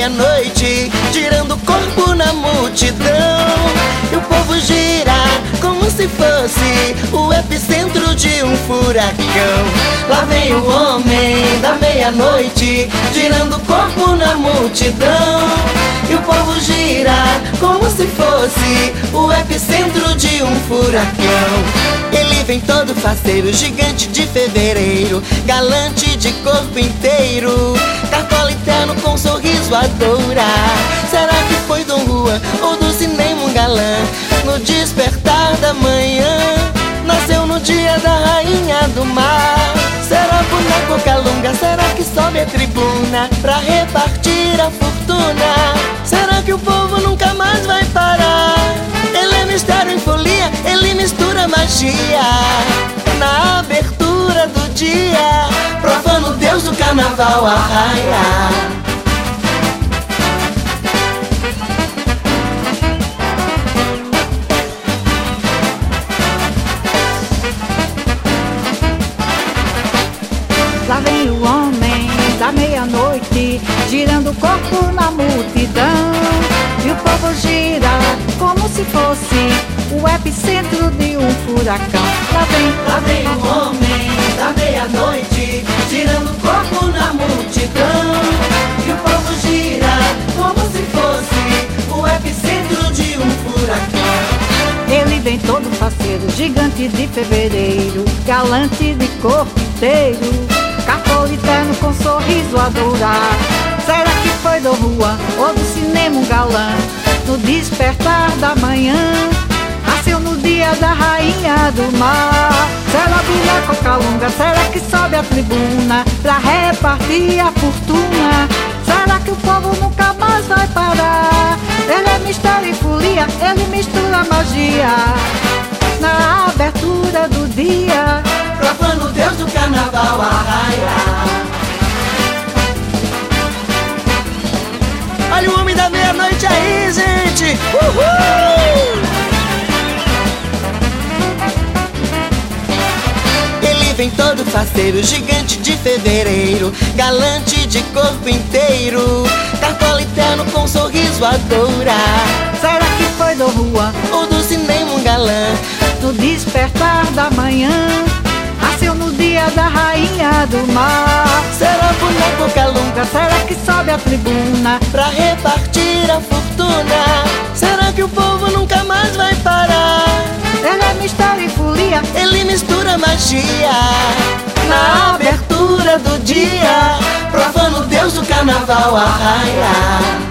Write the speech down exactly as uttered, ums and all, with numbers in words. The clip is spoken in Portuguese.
meia-noite, girando o corpo na multidão. E o povo gira como se fosse o epicentro de um furacão. Lá vem o homem da meia-noite, girando o corpo na multidão. E o povo gira como se fosse o epicentro de um furacão. Ele vem todo faceiro, gigante de fevereiro, galante de corpo inteiro, cartola interno com um sorriso a dourar. Será que foi Dom Juan ou do cinema um galã? No despertar da manhã, nasceu no dia da rainha do mar. Será boneco Calunga? Será que sobe a tribuna pra repartir a fortuna? Será que o povo nunca mais vai parar? Ele é mistério em folia, ele mistura magia. Na abertura do dia, profano Deus do carnaval arraia. Lá vem o homem da meia-noite, girando o corpo na multidão. E o povo gira como se fosse o epicentro de um furacão. Lá vem, lá vem o homem da meia-noite, girando o corpo na multidão. E o povo gira como se fosse o epicentro de um furacão. Ele vem todo faceiro, gigante de fevereiro, galante de corpo inteiro, carpolitano com sorriso a dourar. Será que foi Dom Juan ou do cinema um galã? No despertar da manhã, nasceu no dia da rainha do mar. Será boneco Calunga? Será que sobe a tribuna pra repartir a fortuna? Será que o povo nunca mais vai parar? Ele é mistério e folia, ele mistura magia. Na abertura do dia, profano Deus do carnaval arraia. Olha o homem da meia-noite aí, gente! Uhul! Ele vem todo faceiro, gigante de fevereiro, galante de corpo inteiro, cartola interno com um sorriso a dourar. Será que foi Dom Juan ou do cinema um galã? No despertar da manhã, nasceu no dia da rainha do mar. Será boneco Calunga? Será que sobe a tribuna pra repartir a fortuna? Será que o povo nunca mais vai parar? Ele é mistério e folia, ele mistura magia. Na abertura do dia, profano Deus do carnaval arraia.